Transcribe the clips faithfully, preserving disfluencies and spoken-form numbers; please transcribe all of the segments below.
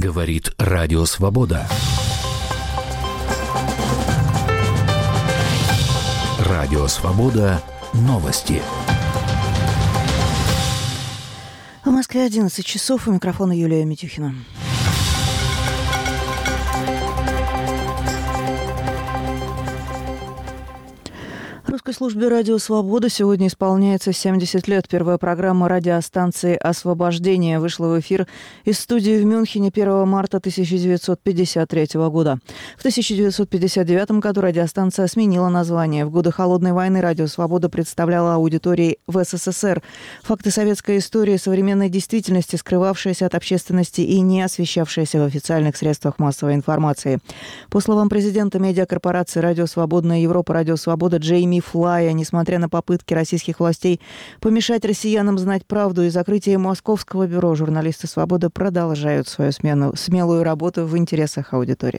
Говорит Радио Свобода. Радио Свобода. Новости. В Москве одиннадцать часов. У микрофона Юлия Митюхина. Русской службе «Радио Свобода» сегодня исполняется семьдесят лет. Первая программа радиостанции «Освобождение» вышла в эфир из студии в Мюнхене первого марта тысяча девятьсот пятьдесят третьего года. В тысяча девятьсот пятьдесят девятом году радиостанция сменила название. В годы Холодной войны «Радио Свобода» представляла аудитории в СССР. Факты советской истории, современной действительности, скрывавшиеся от общественности и не освещавшиеся в официальных средствах массовой информации. По словам президента медиакорпорации «Радио Свободная Европа», «Радио Свобода» Джейми Флая, несмотря на попытки российских властей помешать россиянам знать правду и закрытие московского бюро, журналисты «Свободы» продолжают свою смену, смелую работу в интересах аудитории.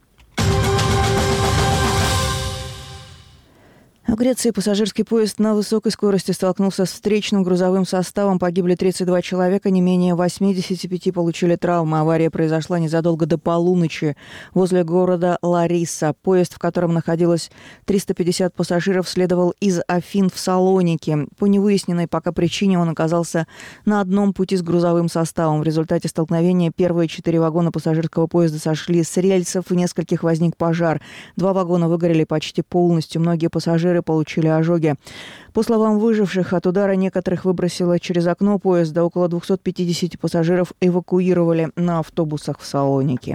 В Греции пассажирский поезд на высокой скорости столкнулся с встречным грузовым составом. Погибли тридцать два человека, не менее восемьдесят пять получили травмы. Авария произошла незадолго до полуночи возле города Лариса. Поезд, в котором находилось триста пятьдесят пассажиров, следовал из Афин в Салоники. По невыясненной пока причине он оказался на одном пути с грузовым составом. В результате столкновения первые четыре вагона пассажирского поезда сошли с рельсов, в нескольких возник пожар. Два вагона выгорели почти полностью. Многие пассажиры получили ожоги. По словам выживших, от удара некоторых выбросило через окно поезда. Около двести пятьдесят пассажиров эвакуировали на автобусах в Салоники.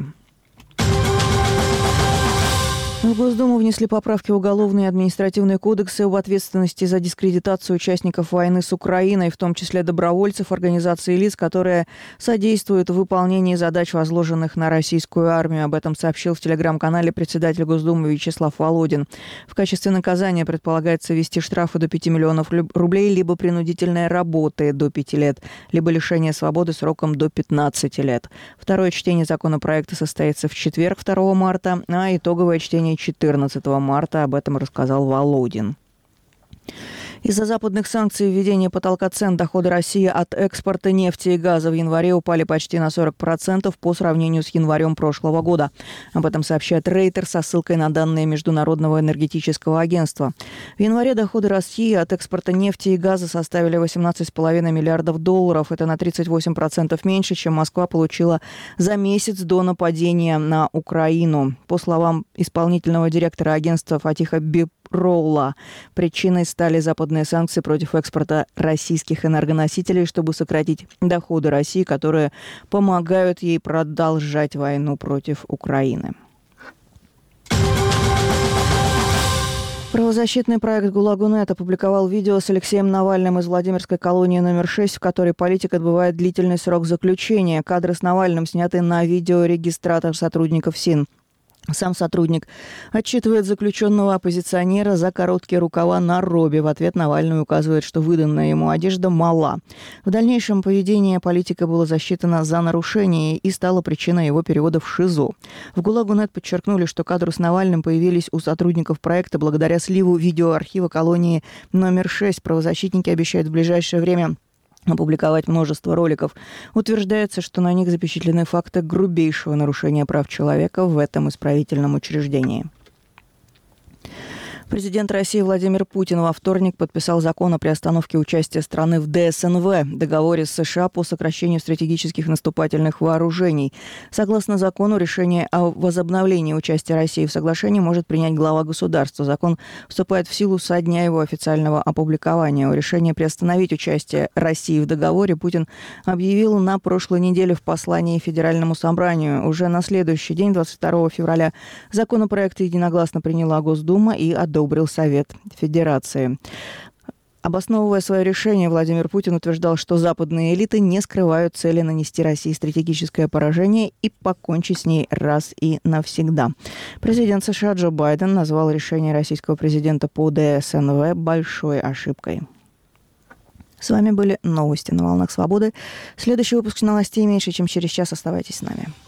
В Госдуму внесли поправки в уголовные и административные кодексы об ответственности за дискредитацию участников войны с Украиной, в том числе добровольцев, организаций и лиц, которые содействуют в выполнении задач, возложенных на российскую армию. Об этом сообщил в телеграм-канале председатель Госдумы Вячеслав Володин. В качестве наказания предполагается ввести штрафы до пяти миллионов рублей, либо принудительной работы до пяти лет, либо лишение свободы сроком до пятнадцати лет. Второе чтение законопроекта состоится в четверг, второго марта, а итоговое чтение четырнадцатого марта. Об этом рассказал Володин. Из-за западных санкций и введения потолка цен доходы России от экспорта нефти и газа в январе упали почти на сорок процентов по сравнению с январем прошлого года. Об этом сообщает Рейтер со ссылкой на данные Международного энергетического агентства. В январе доходы России от экспорта нефти и газа составили восемнадцать целых пять десятых миллиардов долларов. Это на тридцать восемь процентов меньше, чем Москва получила за месяц до нападения на Украину. По словам исполнительного директора агентства Фатиха Биролла, причиной стали западные санкции против экспорта российских энергоносителей, чтобы сократить доходы России, которые помогают ей продолжать войну против Украины. Правозащитный проект «ГУЛАГу.нет» опубликовал видео с Алексеем Навальным из Владимирской колонии номер шесть, в которой политик отбывает длительный срок заключения. Кадры с Навальным сняты на видеорегистратор сотрудников СИН. Сам сотрудник отчитывает заключенного оппозиционера за короткие рукава на робе. В ответ Навальный указывает, что выданная ему одежда мала. В дальнейшем поведение политика было засчитано за нарушение и стало причиной его перевода в ШИЗО. В ГУЛАГу.нет подчеркнули, что кадры с Навальным появились у сотрудников проекта благодаря сливу видеоархива колонии номер шесть. Правозащитники обещают в ближайшее время опубликовать множество роликов. Утверждается, что на них запечатлены факты грубейшего нарушения прав человека в этом исправительном учреждении. Президент России Владимир Путин во вторник подписал закон о приостановке участия страны в ДСНВ, договоре с США по сокращению стратегических наступательных вооружений. Согласно закону, решение о возобновлении участия России в соглашении может принять глава государства. Закон вступает в силу со дня его официального опубликования. О решении приостановить участие России в договоре Путин объявил на прошлой неделе в послании Федеральному собранию. Уже на следующий день, двадцать второго февраля, законопроект единогласно приняла Госдума и одобрил Совет Федерации. Обосновывая свое решение, Владимир Путин утверждал, что западные элиты не скрывают цели нанести России стратегическое поражение и покончить с ней раз и навсегда. Президент США Джо Байден назвал решение российского президента по ДСНВ большой ошибкой. С вами были новости на волнах свободы. Следующий выпуск новостей меньше, чем через час. Оставайтесь с нами.